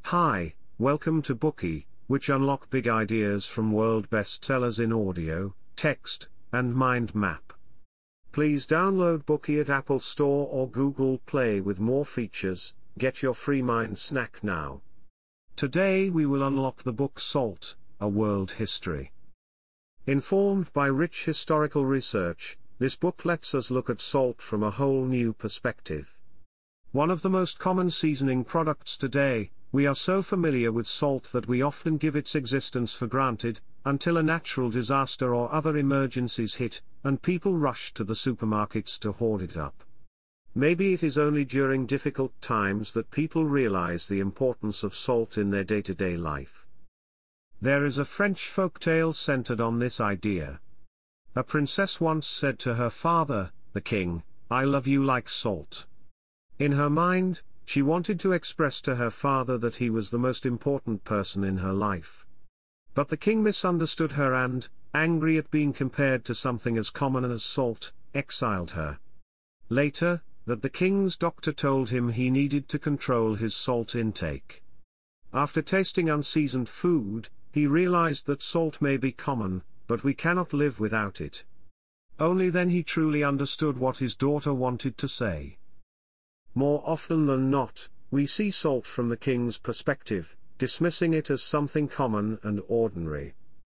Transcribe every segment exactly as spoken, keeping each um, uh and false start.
Hi, welcome to Bookey, which unlock big ideas from world bestsellers in audio, text, and mind map. Please download Bookey at Apple Store or Google Play with more features. Get your free mind snack now. Today we will unlock the book Salt, A World History. Informed by rich historical research, this book lets us look at salt from a whole new perspective. One of the most common seasoning products today, we are so familiar with salt that we often give its existence for granted, until a natural disaster or other emergencies hit, and people rush to the supermarkets to hoard it up. Maybe it is only during difficult times that people realize the importance of salt in their day-to-day life. There is a French folktale centered on this idea. A princess once said to her father, the king, "I love you like salt." In her mind, she wanted to express to her father that he was the most important person in her life. But the king misunderstood her and, angry at being compared to something as common as salt, exiled her. Later, that the king's doctor told him he needed to control his salt intake. After tasting unseasoned food, he realized that salt may be common, but we cannot live without it. Only then he truly understood what his daughter wanted to say. More often than not, we see salt from the king's perspective, dismissing it as something common and ordinary.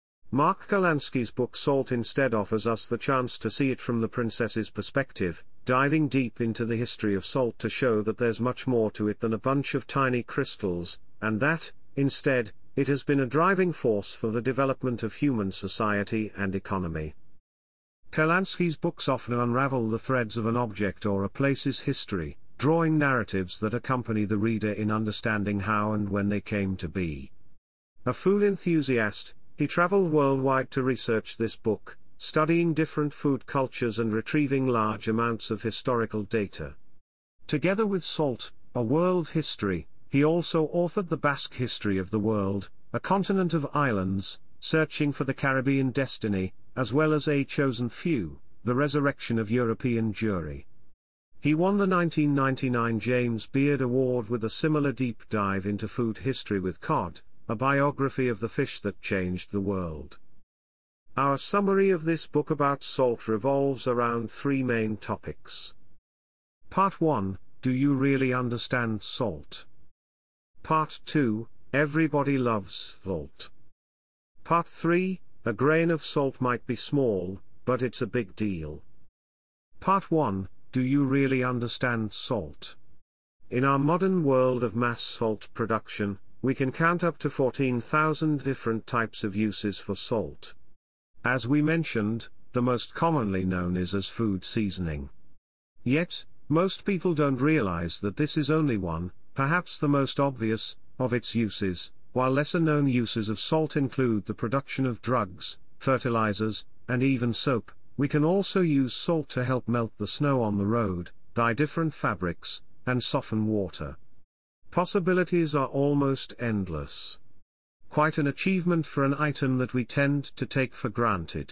Mark Kurlansky's book Salt instead offers us the chance to see it from the princess's perspective, diving deep into the history of salt to show that there's much more to it than a bunch of tiny crystals, and that, instead, it has been a driving force for the development of human society and economy. Kurlansky's books often unravel the threads of an object or a place's history, drawing narratives that accompany the reader in understanding how and when they came to be. A food enthusiast, he traveled worldwide to research this book, studying different food cultures and retrieving large amounts of historical data. Together with Salt, A World History, he also authored The Basque History of the World, A Continent of Islands, Searching for the Caribbean Destiny, as well as A Chosen Few, The Resurrection of European Jewry. He won the nineteen ninety-nine James Beard Award with a similar deep dive into food history with Cod, a biography of the fish that changed the world. Our summary of this book about salt revolves around three main topics. Part one, Do you really understand salt? Part two, Everybody loves salt. Part three, A grain of salt might be small, but it's a big deal. Part one, Do you really understand salt? In our modern world of mass salt production, we can count up to fourteen thousand different types of uses for salt. As we mentioned, the most commonly known is as food seasoning. Yet, most people don't realize that this is only one, perhaps the most obvious, of its uses, while lesser-known uses of salt include the production of drugs, fertilizers, and even soap. We can also use salt to help melt the snow on the road, dye different fabrics, and soften water. Possibilities are almost endless. Quite an achievement for an item that we tend to take for granted.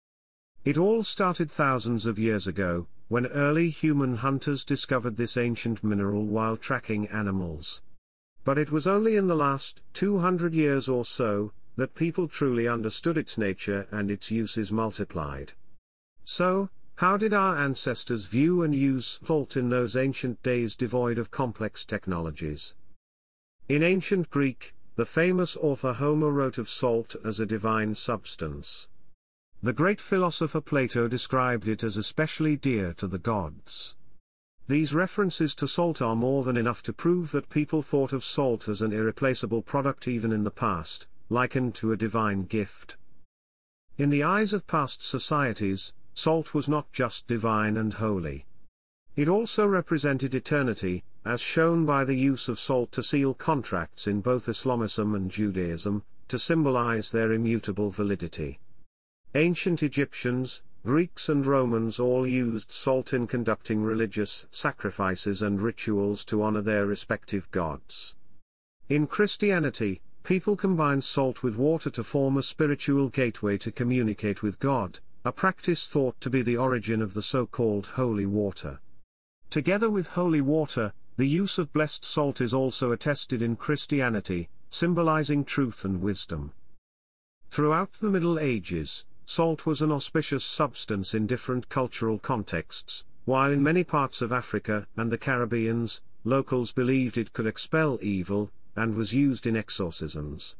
It all started thousands of years ago, when early human hunters discovered this ancient mineral while tracking animals. But it was only in the last two hundred years or so, that people truly understood its nature and its uses multiplied. So, how did our ancestors view and use salt in those ancient days devoid of complex technologies? In ancient Greek, the famous author Homer wrote of salt as a divine substance. The great philosopher Plato described it as especially dear to the gods. These references to salt are more than enough to prove that people thought of salt as an irreplaceable product even in the past, likened to a divine gift. In the eyes of past societies, salt was not just divine and holy. It also represented eternity, as shown by the use of salt to seal contracts in both Islamism and Judaism, to symbolize their immutable validity. Ancient Egyptians, Greeks and Romans all used salt in conducting religious sacrifices and rituals to honor their respective gods. In Christianity, people combine salt with water to form a spiritual gateway to communicate with God, a practice thought to be the origin of the so-called holy water. Together with holy water, The use of blessed salt is also attested in Christianity, symbolizing truth and wisdom. Throughout the Middle Ages, salt was an auspicious substance in different cultural contexts, while in many parts of Africa and the Caribbean, locals believed it could expel evil, and was used in exorcisms.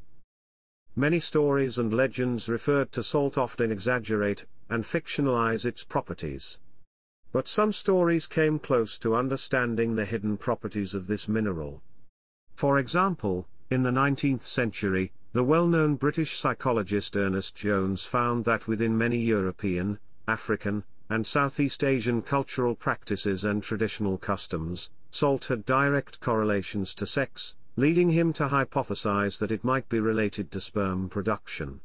Many stories and legends referred to salt often exaggerate and fictionalize its properties. But some stories came close to understanding the hidden properties of this mineral. For example, in the nineteenth century, the well-known British psychologist Ernest Jones found that within many European, African, and Southeast Asian cultural practices and traditional customs, salt had direct correlations to sex, leading him to hypothesize that it might be related to sperm production.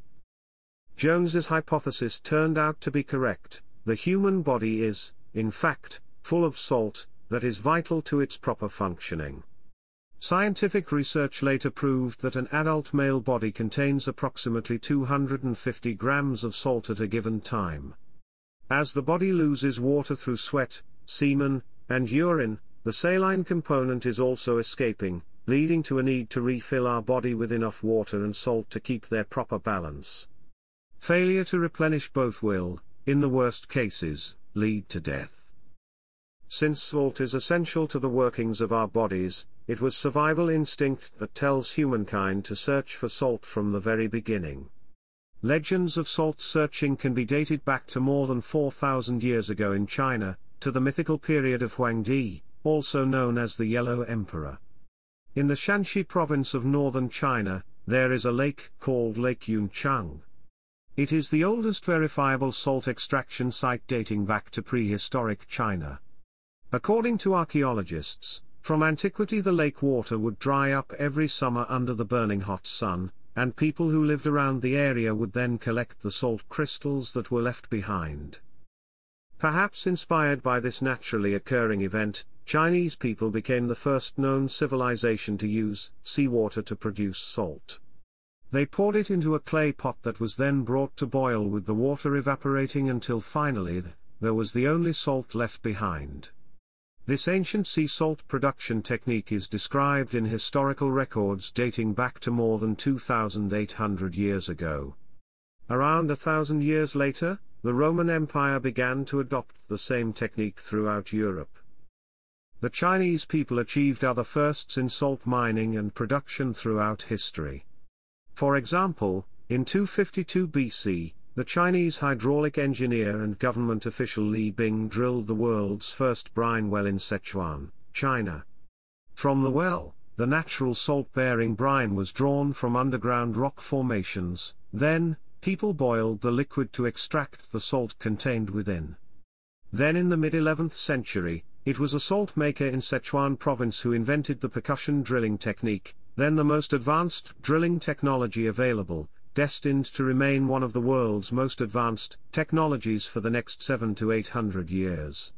Jones's hypothesis turned out to be correct. The human body is, in fact, full of salt that is vital to its proper functioning. Scientific research later proved that an adult male body contains approximately two hundred fifty grams of salt at a given time. As the body loses water through sweat, semen, and urine, the saline component is also escaping, leading to a need to refill our body with enough water and salt to keep their proper balance. Failure to replenish both will, in the worst cases, lead to death. Since salt is essential to the workings of our bodies, it was survival instinct that tells humankind to search for salt from the very beginning. Legends of salt searching can be dated back to more than four thousand years ago in China, to the mythical period of Huangdi, also known as the Yellow Emperor. In the Shanxi province of northern China, there is a lake called Lake Yunchang. It is the oldest verifiable salt extraction site dating back to prehistoric China. According to archaeologists, from antiquity the lake water would dry up every summer under the burning hot sun, and people who lived around the area would then collect the salt crystals that were left behind. Perhaps inspired by this naturally occurring event, Chinese people became the first known civilization to use seawater to produce salt. They poured it into a clay pot that was then brought to boil with the water evaporating until finally, there was the only salt left behind. This ancient sea salt production technique is described in historical records dating back to more than two thousand eight hundred years ago. Around a thousand years later, the Roman Empire began to adopt the same technique throughout Europe. The Chinese people achieved other firsts in salt mining and production throughout history. For example, in two fifty-two B C, the Chinese hydraulic engineer and government official Li Bing drilled the world's first brine well in Sichuan, China. From the well, the natural salt-bearing brine was drawn from underground rock formations. Then, people boiled the liquid to extract the salt contained within. Then in the mid-eleventh century, it was a salt maker in Sichuan province who invented the percussion drilling technique, then the most advanced drilling technology available, destined to remain one of the world's most advanced technologies for the next seven to eight hundred years.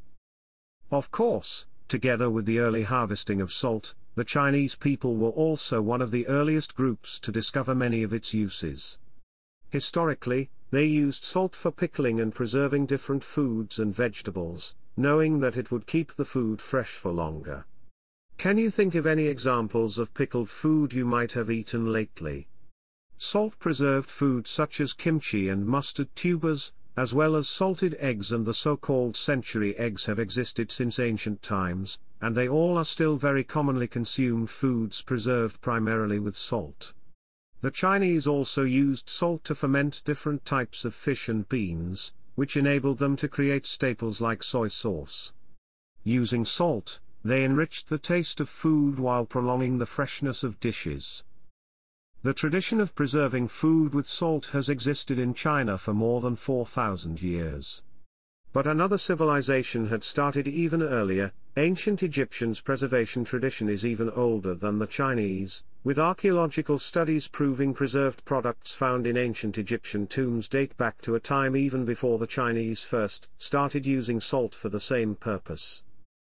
Of course, together with the early harvesting of salt, the Chinese people were also one of the earliest groups to discover many of its uses. Historically, they used salt for pickling and preserving different foods and vegetables, knowing that it would keep the food fresh for longer. Can you think of any examples of pickled food you might have eaten lately? Salt-preserved foods such as kimchi and mustard tubers, as well as salted eggs and the so-called century eggs have existed since ancient times, and they all are still very commonly consumed foods preserved primarily with salt. The Chinese also used salt to ferment different types of fish and beans, which enabled them to create staples like soy sauce. Using salt, they enriched the taste of food while prolonging the freshness of dishes. The tradition of preserving food with salt has existed in China for more than four thousand years. But another civilization had started even earlier. Ancient Egyptians' preservation tradition is even older than the Chinese, with archaeological studies proving preserved products found in ancient Egyptian tombs date back to a time even before the Chinese first started using salt for the same purpose.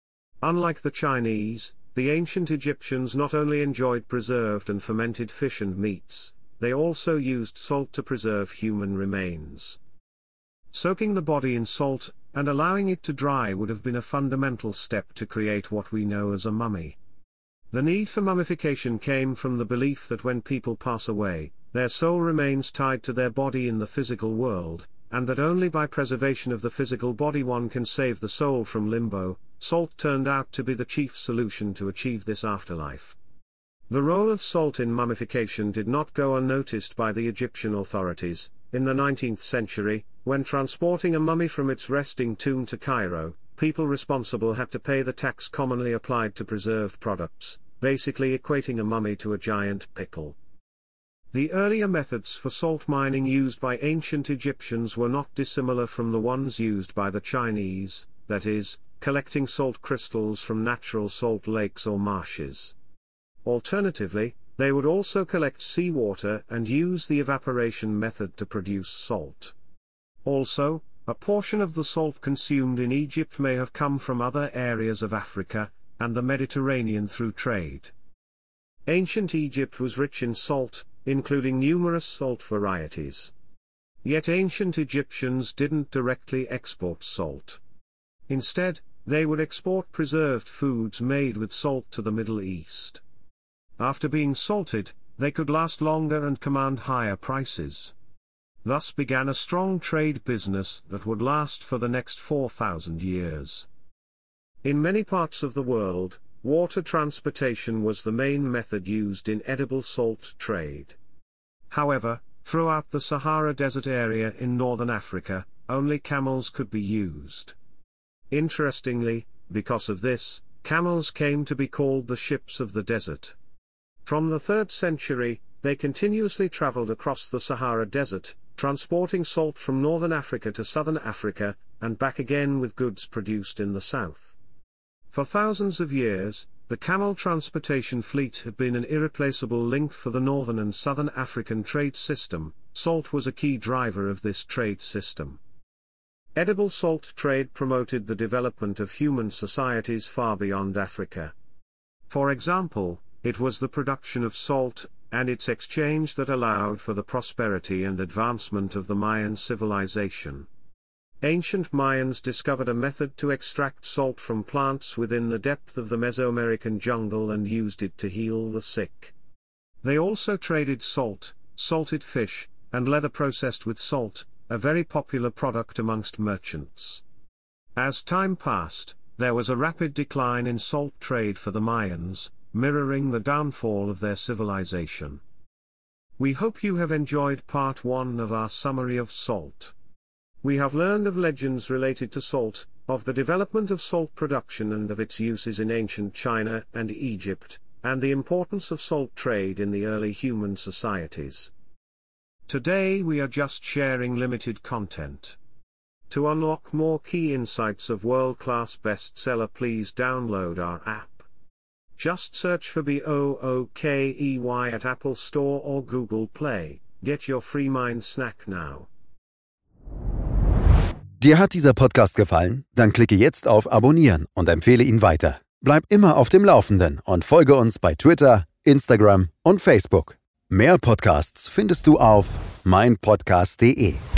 Unlike the Chinese, the ancient Egyptians not only enjoyed preserved and fermented fish and meats, they also used salt to preserve human remains. Soaking the body in salt, and allowing it to dry would have been a fundamental step to create what we know as a mummy. The need for mummification came from the belief that when people pass away, their soul remains tied to their body in the physical world, and that only by preservation of the physical body one can save the soul from limbo. Salt turned out to be the chief solution to achieve this afterlife. The role of salt in mummification did not go unnoticed by the Egyptian authorities. In the nineteenth century, when transporting a mummy from its resting tomb to Cairo, people responsible had to pay the tax commonly applied to preserved products, basically equating a mummy to a giant pickle. The earlier methods for salt mining used by ancient Egyptians were not dissimilar from the ones used by the Chinese, that is, collecting salt crystals from natural salt lakes or marshes. Alternatively, they would also collect seawater and use the evaporation method to produce salt. Also, a portion of the salt consumed in Egypt may have come from other areas of Africa and the Mediterranean through trade. Ancient Egypt was rich in salt, including numerous salt varieties. Yet ancient Egyptians didn't directly export salt. Instead, they would export preserved foods made with salt to the Middle East. After being salted, they could last longer and command higher prices. Thus began a strong trade business that would last for the next four thousand years. In many parts of the world, water transportation was the main method used in edible salt trade. However, throughout the Sahara Desert area in northern Africa, only camels could be used. Interestingly, because of this, camels came to be called the ships of the desert. From the third century, they continuously traveled across the Sahara Desert, transporting salt from northern Africa to southern Africa, and back again with goods produced in the south. For thousands of years, the camel transportation fleet had been an irreplaceable link for the northern and southern African trade system. Salt was a key driver of this trade system. Edible salt trade promoted the development of human societies far beyond Africa. For example, it was the production of salt, and its exchange that allowed for the prosperity and advancement of the Mayan civilization. Ancient Mayans discovered a method to extract salt from plants within the depth of the Mesoamerican jungle and used it to heal the sick. They also traded salt, salted fish, and leather processed with salt, a very popular product amongst merchants. As time passed, there was a rapid decline in salt trade for the Mayans, mirroring the downfall of their civilization. We hope you have enjoyed part one of our summary of salt. We have learned of legends related to salt, of the development of salt production and of its uses in ancient China and Egypt, and the importance of salt trade in the early human societies. Today we are just sharing limited content. To unlock more key insights of world-class bestseller, please download our app. Just search for B O O K E Y at Apple Store or Google Play. Get your free mind snack now. Dir hat dieser Podcast gefallen? Dann klicke jetzt auf Abonnieren und empfehle ihn weiter. Bleib immer auf dem Laufenden und folge uns bei Twitter, Instagram und Facebook. Mehr Podcasts findest du auf mein podcast punkt de.